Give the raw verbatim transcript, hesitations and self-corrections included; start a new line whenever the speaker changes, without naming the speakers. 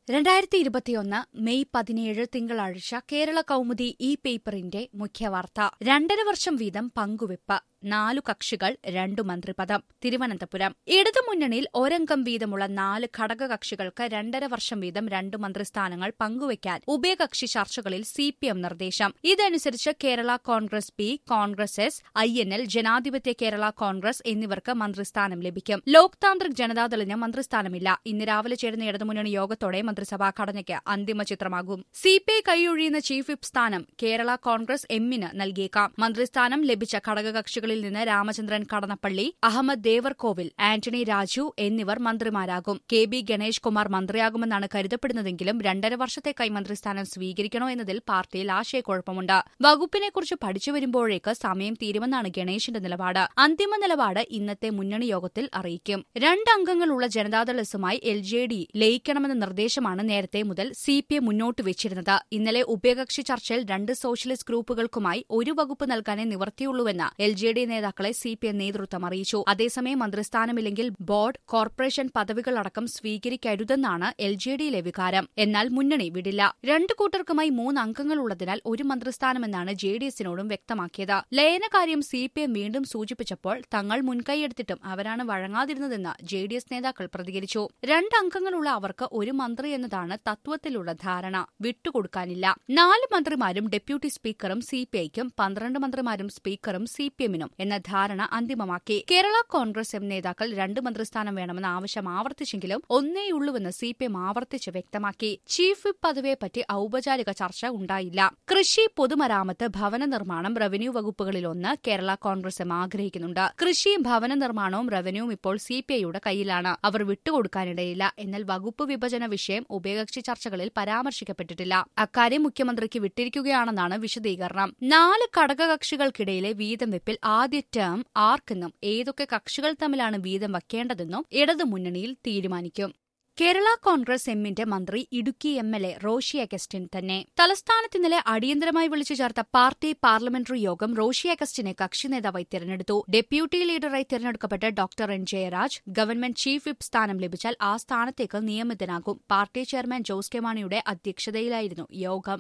രണ്ടായിരത്തി ഇരുപത്തിയൊന്ന് മെയ് പതിനേഴ് തിങ്കളാഴ്ച കേരള കൗമുദി ഇ പേപ്പറിന്റെ മുഖ്യവാർത്ത രണ്ടര വർഷം വീതം പങ്കുവെപ്പ് നാലു കക്ഷികൾ രണ്ടു മന്ത്രിപദം തിരുവനന്തപുരം ഇടതുമുന്നണിയിൽ ഒരംഗം വീതമുള്ള നാല് ഘടകകക്ഷികൾക്ക് രണ്ടര വർഷം വീതം രണ്ടു മന്ത്രിസ്ഥാനങ്ങൾ പങ്കുവയ്ക്കാൻ ഉഭയകക്ഷി ചർച്ചകളിൽ സിപിഎം നിർദ്ദേശം ഇതനുസരിച്ച് Kerala Congress P Congress S I N L ജനാധിപത്യ കേരള കോൺഗ്രസ് എന്നിവർക്ക് മന്ത്രിസ്ഥാനം ലഭിക്കും ലോക് താന്ത്രിക് ജനതാദളിന് മന്ത്രിസ്ഥാനമില്ല ഇന്ന് രാവിലെ ചേരുന്ന ഇടതുമുന്നണി യോഗത്തോടെ മന്ത്രിസഭാ ഘടനയ്ക്ക് അന്തിമ ചിത്രമാകും സിപിഐ കൈയൊഴിയുന്ന ചീഫ് വിപ്പ് സ്ഥാനം കേരള കോൺഗ്രസ് എമ്മിന് നൽകിയേക്കാം മന്ത്രിസ്ഥാനം ലഭിച്ച ഘടകകക്ഷികൾ നിന്ന് രാമചന്ദ്രൻ കടന്നപ്പള്ളി അഹമ്മദ് ദേവർകോവിൽ ആന്റണി രാജു എന്നിവർ മന്ത്രിമാരാകും കെ ബി ഗണേഷ് കുമാർ മന്ത്രിയാകുമെന്നാണ് കരുതപ്പെടുന്നതെങ്കിലും രണ്ടര വർഷത്തേക്കായി മന്ത്രിസ്ഥാനം സ്വീകരിക്കണോ എന്നതിൽ പാർട്ടിയിൽ ആശയക്കുഴപ്പമുണ്ട് വകുപ്പിനെക്കുറിച്ച് പഠിച്ചു വരുമ്പോഴേക്ക് സമയം തീരുമെന്നാണ് ഗണേഷിന്റെ നിലപാട് അന്തിമ നിലപാട് ഇന്നത്തെ മുന്നണി യോഗത്തിൽ അറിയിക്കും രണ്ടംഗങ്ങളുള്ള ജനതാദൾ എസുമായി എൽ ജെ ഡി ലയിക്കണമെന്ന നിർദ്ദേശമാണ് നേരത്തെ മുതൽ സിപിഎം മുന്നോട്ട് വെച്ചിരുന്നത് ഇന്നലെ ഉഭയകക്ഷി ചർച്ചയിൽ രണ്ട് സോഷ്യലിസ്റ്റ് ഗ്രൂപ്പുകൾക്കുമായി ഒരു വകുപ്പ് നൽകാനേ നിവർത്തിയുള്ളൂവെന്ന് എൽ ജെ ഡി നേതാക്കളെ സിപിഎം നേതൃത്വം അറിയിച്ചു അതേസമയം മന്ത്രിസ്ഥാനമില്ലെങ്കിൽ ബോർഡ് കോർപ്പറേഷൻ പദവികളടക്കം സ്വീകരിക്കരുതെന്നാണ് എൽ ജെ ഡിയിലെ വികാരം എന്നാൽ മുന്നണി വിടില്ല രണ്ടു കൂട്ടർക്കുമായി മൂന്ന് അംഗങ്ങളുള്ളതിനാൽ ഒരു മന്ത്രിസ്ഥാനമെന്നാണ് ജെ ഡി എസിനോടും വ്യക്തമാക്കിയത് ലയനകാര്യം സിപിഎം വീണ്ടും സൂചിപ്പിച്ചപ്പോൾ തങ്ങൾ മുൻകൈയെടുത്തിട്ടും അവരാണ് വഴങ്ങാതിരുന്നതെന്ന് ജെ ഡി എസ് നേതാക്കൾ പ്രതികരിച്ചു രണ്ടംഗങ്ങളുള്ള അവർക്ക് ഒരു മന്ത്രി എന്നതാണ് തത്വത്തിലുള്ള ധാരണ വിട്ടുകൊടുക്കാനില്ല നാല് മന്ത്രിമാരും ഡെപ്യൂട്ടി സ്പീക്കറും സിപിഐക്കും പന്ത്രണ്ട് മന്ത്രിമാരും സ്പീക്കറും സിപിഎമ്മിനും എന്ന ധാരണ അന്തിമമാക്കി കേരള കോൺഗ്രസ് എം നേതാക്കൾ രണ്ട് മന്ത്രിസ്ഥാനം വേണമെന്ന ആവശ്യം ആവർത്തിച്ചെങ്കിലും ഒന്നേയുള്ളൂവെന്ന് സിപിഎം ആവർത്തിച്ച് വ്യക്തമാക്കി ചീഫ് വിപ്പ് പദവിയെപ്പറ്റി ഔപചാരിക ചർച്ച ഉണ്ടായില്ല കൃഷി പൊതുമരാമത്ത് ഭവന നിർമ്മാണം റവന്യൂ വകുപ്പുകളിലൊന്ന് കേരള കോൺഗ്രസ് എം ആഗ്രഹിക്കുന്നുണ്ട് കൃഷിയും ഭവന നിർമ്മാണവും റവന്യൂവും ഇപ്പോൾ സിപിഐയുടെ കയ്യിലാണ് അവർ വിട്ടുകൊടുക്കാനിടയില്ല എന്നാൽ വകുപ്പ് വിഭജന വിഷയം ഉഭയകക്ഷി ചർച്ചകളിൽ പരാമർശിക്കപ്പെട്ടിട്ടില്ല അക്കാര്യം മുഖ്യമന്ത്രിക്ക് വിട്ടിരിക്കുകയാണെന്നാണ് വിശദീകരണം നാല് ഘടകകക്ഷികൾക്കിടയിലെ വീതം വെപ്പിൽ ആദ്യ ടേം ആർക്കെന്നും ഏതൊക്കെ കക്ഷികൾ തമ്മിലാണ് വീതം വയ്ക്കേണ്ടതെന്നും ഇടതുമുന്നണിയിൽ തീരുമാനിക്കും കേരള കോൺഗ്രസ് എമ്മിന്റെ മന്ത്രി Idukki M L A Roshy Augustine തന്നെ തലസ്ഥാനത്ത് ഇന്നലെ അടിയന്തരമായി വിളിച്ചു ചേർത്ത പാർട്ടി പാർലമെന്ററി യോഗം റോഷി അഗസ്റ്റിനെ കക്ഷി നേതാവായി തെരഞ്ഞെടുത്തു ഡെപ്യൂട്ടി ലീഡറായി തെരഞ്ഞെടുക്കപ്പെട്ട doctor N Jayaraj government chief whip സ്ഥാനം ലഭിച്ചാൽ ആ സ്ഥാനത്തേക്ക് നിയമിതനാകും പാർട്ടി ചെയർമാൻ ജോസ് കെ മാണിയുടെ അധ്യക്ഷതയിലായിരുന്നു യോഗം